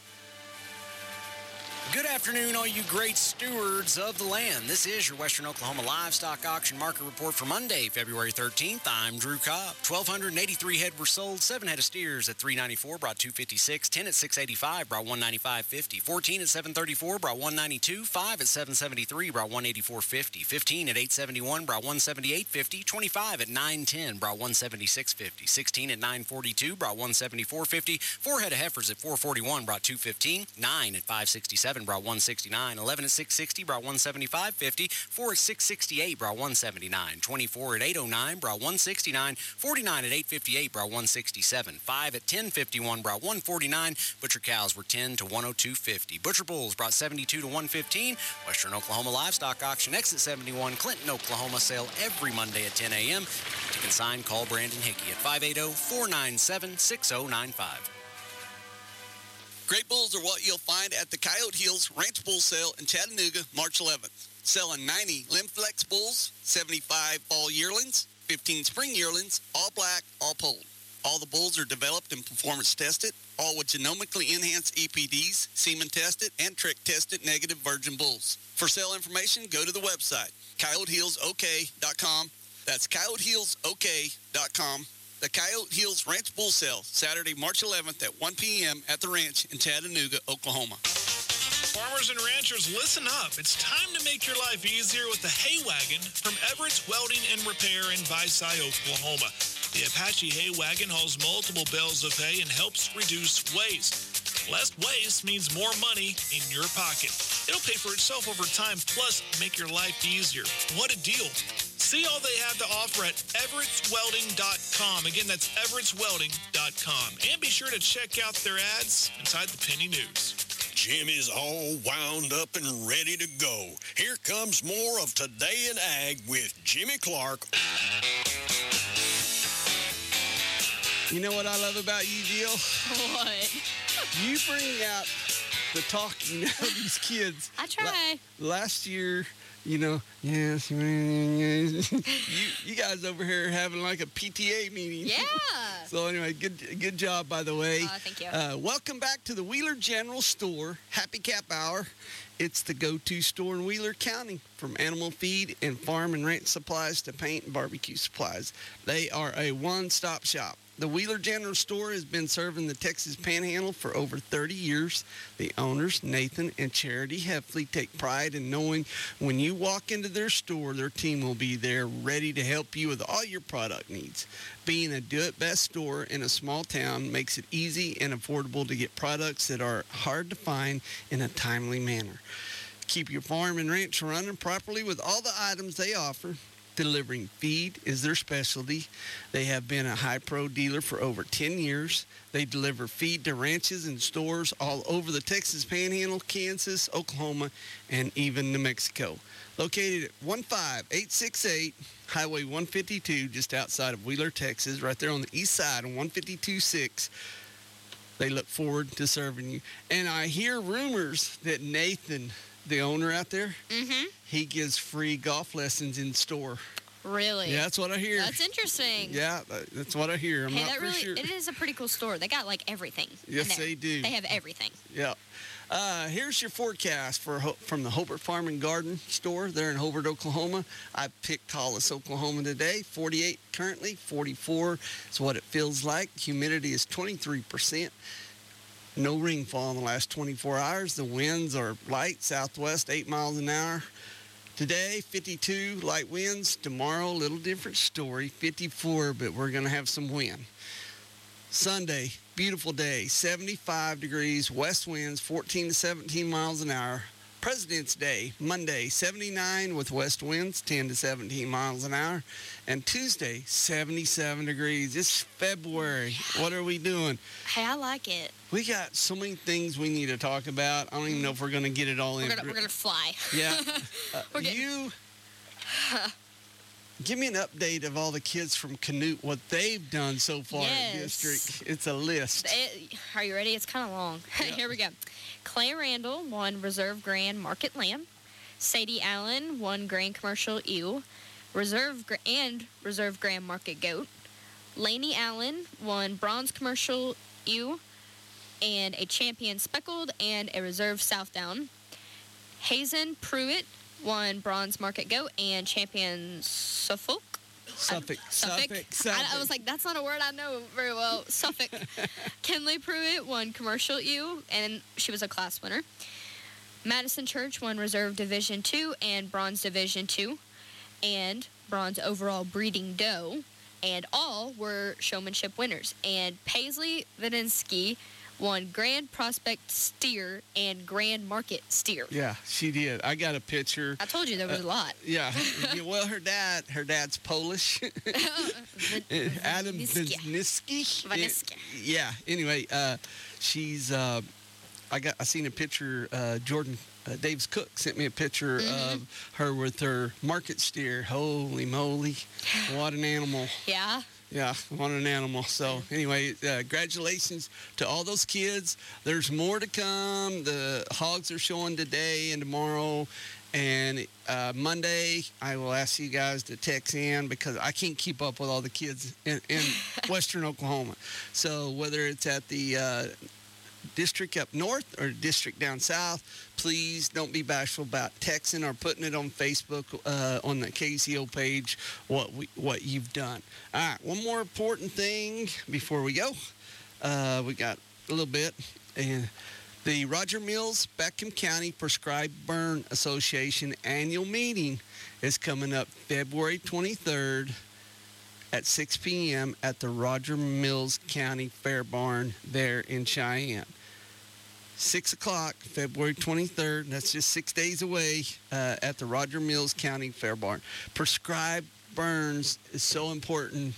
Good afternoon, all you great stewards of the land. This is your Western Oklahoma Livestock Auction Market Report for Monday, February thirteenth. I'm Drew Cobb. one thousand two hundred eighty-three head were sold. Seven head of steers at three ninety-four, brought two fifty-six. Ten at six eighty-five, brought one ninety-five fifty. Fourteen at seven thirty-four, brought one ninety-two. Five at seven seventy-three, brought one eighty-four fifty. Fifteen at eight seventy-one, brought one seventy-eight fifty. Twenty-five at nine ten, brought one seventy-six fifty. Sixteen at nine forty-two, brought one seventy-four fifty. Four head of heifers at four forty-one, brought two fifteen. Nine at five sixty-seven, brought one sixty-nine. eleven at six sixty, brought one seventy-five fifty. Four at six sixty-eight, brought one seventy-nine. twenty-four at eight oh nine, brought one sixty-nine. forty-nine at eight fifty-eight, brought one sixty-seven. Five at ten fifty-one, brought one forty-nine. Butcher cows were ten to one oh two fifty. Butcher bulls brought seventy-two to one fifteen. Western Oklahoma Livestock Auction, exit seventy-one, Clinton, Oklahoma. Sale every Monday at ten a.m. To consign, call Brandon Hickey at five eight zero, four nine seven, six zero nine five. Great bulls are what you'll find at the Coyote Hills Ranch Bull Sale in Chattanooga, March eleventh. Selling ninety Limflex bulls, seventy-five fall yearlings, fifteen spring yearlings, all black, all polled. All the bulls are developed and performance tested, all with genomically enhanced E P Ds, semen tested, and trick tested negative virgin bulls. For sale information, go to the website, coyote hills o k dot com. That's coyote hills o k dot com. The Coyote Hills Ranch Bull Sale, Saturday, March eleventh at one p.m. at the ranch in Chattanooga, Oklahoma. Farmers and ranchers, listen up. It's time to make your life easier with the Hay Wagon from Everett's Welding and Repair in Visay, Oklahoma. The Apache Hay Wagon hauls multiple bales of hay and helps reduce waste. Less waste means more money in your pocket. It'll pay for itself over time, plus make your life easier. What a deal. See all they have to offer at everetts welding dot com. Again, that's everetts welding dot com. And be sure to check out their ads inside the Penny News. Jim is all wound up and ready to go. Here comes more of Today in Ag with Jimmy Clark. You know what I love about you, Jill? What? You bring out the talking of these kids. I try. La- last year, you know, yes, you, you guys over here having like a P T A meeting. Yeah. So anyway, good good job, by the way. Oh, thank you. Uh, welcome back to the Wheeler General Store Happy Cap Hour. It's the go-to store in Wheeler County, from animal feed and farm and ranch supplies to paint and barbecue supplies. They are a one-stop shop. The Wheeler General Store has been serving the Texas Panhandle for over thirty years. The owners, Nathan and Charity Heffley, take pride in knowing when you walk into their store, their team will be there ready to help you with all your product needs. Being a do-it-best store in a small town makes it easy and affordable to get products that are hard to find in a timely manner. Keep your farm and ranch running properly with all the items they offer. Delivering feed is their specialty. They have been a High Pro dealer for over ten years. They deliver feed to ranches and stores all over the Texas Panhandle, Kansas, Oklahoma, and even New Mexico. Located at one five eight six eight Highway one fifty-two, just outside of Wheeler, Texas, right there on the east side of one fifty-two six. They look forward to serving you. And I hear rumors that Nathan, the owner out there, mm-hmm. he gives free golf lessons in store. Really? Yeah, that's what I hear. That's interesting. Yeah, that's what I hear. I'm hey, not that for really, sure. It is a pretty cool store. They got like everything. Yes, in there. they do. They have everything. Yeah. Uh, here's your forecast for from the Hobart Farm and Garden store there in Hobart, Oklahoma. I picked Hollis, Oklahoma today. forty-eight currently, forty-four is what it feels like. Humidity is twenty-three percent. No rainfall in the last twenty-four hours. The winds are light, southwest, eight miles an hour. Today, fifty-two, light winds. Tomorrow, a little different story, fifty-four, but we're going to have some wind. Sunday, beautiful day, seventy-five degrees, west winds, fourteen to seventeen miles an hour. President's Day, Monday, seventy-nine with west winds, ten to seventeen miles an hour. And Tuesday, seventy-seven degrees. It's February. What are we doing? Hey, I like it. We got so many things we need to talk about. I don't even know if we're going to get it all We're in. gonna, we're gonna fly. Yeah. Uh, We're getting- you give me an update of all the kids from Canute, what they've done so far in Yes. district. It's a list. It- are you ready? It's kind of long. Here we go. Clay Randall won Reserve Grand Market Lamb. Sadie Allen won Grand Commercial Ewe. Reserve Gra- and Reserve Grand Market Goat. Laney Allen won Bronze Commercial Ewe and a Champion Speckled and a Reserve Southdown. Hazen Pruitt won Bronze Market Goat and Champion Suffolk. Suffolk. Suffolk. Suffolk. I, Suffolk. I was like, that's not a word I know very well. Suffolk. Kenley Pruitt won Commercial Ewe, and she was a class winner. Madison Church won Reserve Division two and Bronze Division two, and Bronze Overall Breeding Doe, and all were showmanship winners. And Paisley Vininsky won Grand Prospect Steer and Grand Market Steer. Yeah, she did. I got a picture. I told you there was Uh, a lot. Yeah. Yeah, well, her dad, her dad's Polish. Adam Wisniewski. Wisniewski. Yeah. Anyway, uh, she's. Uh, I got. I seen a picture. Uh, Jordan uh, Dave's cook sent me a picture Mhm. of her with her market steer. Holy moly! What an animal! Yeah. Yeah, what an animal. So anyway, uh, congratulations to all those kids. There's more to come. The hogs are showing today and tomorrow. And uh, Monday, I will ask you guys to text in because I can't keep up with all the kids in, in western Oklahoma. So whether it's at the uh, district up north or district down south, please don't be bashful about texting or putting it on Facebook uh, on the K C O page what we what you've done. All right, one more important thing before we go. Uh, we got a little bit. And the Roger Mills Beckham County Prescribed Burn Association annual meeting is coming up February twenty-third at six p.m. at the Roger Mills County Fair Barn there in Cheyenne. six o'clock, February twenty-third. That's just six days away uh, at the Roger Mills County Fair Barn. Prescribed burns is so important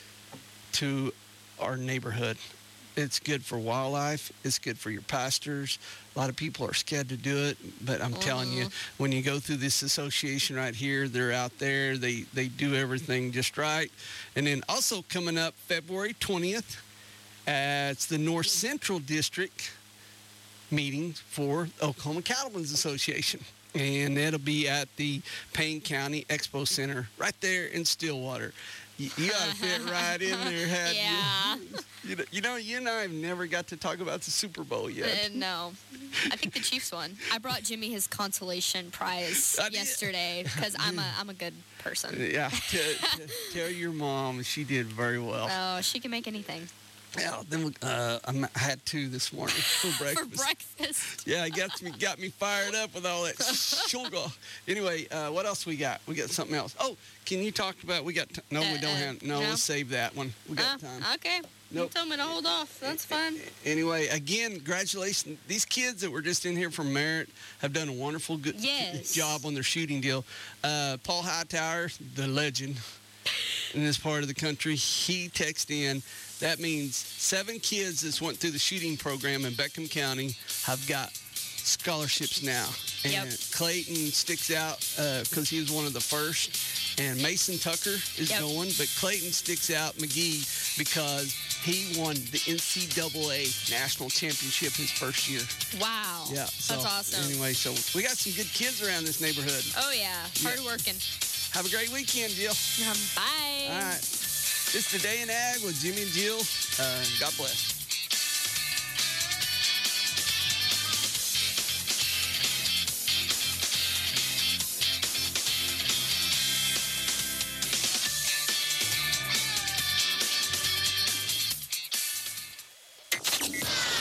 to our neighborhood. It's good for wildlife. It's good for your pastors. A lot of people are scared to do it, but I'm telling you, when you go through this association right here, they're out there. They, they do everything just right. And then also coming up February twentieth, uh, it's the North Central District meeting for Oklahoma Cattlemen's Association. And it'll be at the Payne County Expo Center right there in Stillwater. You, you got to fit right in there, had yeah. you? You know, you know, you and I have never got to talk about the Super Bowl yet. Uh, no. I think the Chiefs won. I brought Jimmy his consolation prize yesterday because I'm a, I'm a good person. Yeah. T- t- tell your mom she did very well. Oh, she can make anything. Yeah, then we, uh, I'm- I had two this morning for breakfast. For breakfast. Yeah, it got me got me fired up with all that sugar. Anyway, uh, what else we got? We got something else. Oh, can you talk about? We got t- no, we don't Uh, uh, have. No, no? let's save that one. We got Uh, time. Okay. Nope. You told me to hold off. That's fine. Anyway, again, congratulations. These kids that were just in here from Merritt have done a wonderful good Yes. job on their shooting deal. Uh, Paul Hightower, the legend in this part of the country, he texted in. That means seven kids that went through the shooting program in Beckham County have got scholarships now. And Yep. Clayton sticks out because he was one of the first. And Mason Tucker is Yep. going, but Clayton sticks out McGee because he won the N C double A national championship his first year. Wow. Yeah, so, That's awesome. Anyway, so we got some good kids around this neighborhood. Oh, yeah. Hard working. Have a great weekend, Jill. Um, bye. All right. This is Today in Ag with Jimmy and Jill. Uh, God bless.